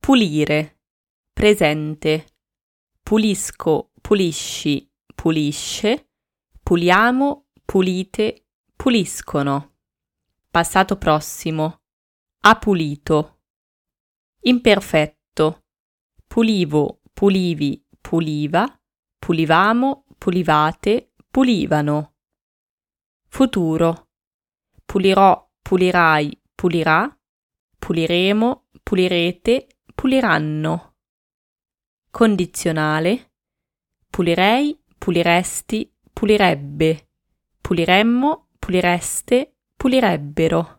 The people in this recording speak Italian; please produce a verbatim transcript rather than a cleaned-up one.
pulire, presente, pulisco, pulisci, pulisce, puliamo, pulite, puliscono. Passato prossimo, ha pulito. Imperfetto, pulivo, pulivi, puliva, pulivamo, pulivate, pulivano. Futuro, pulirò, pulirai, pulirà, puliremo, pulirete, puliranno. Condizionale, pulirei, puliresti, pulirebbe, puliremmo, pulireste, pulirebbero.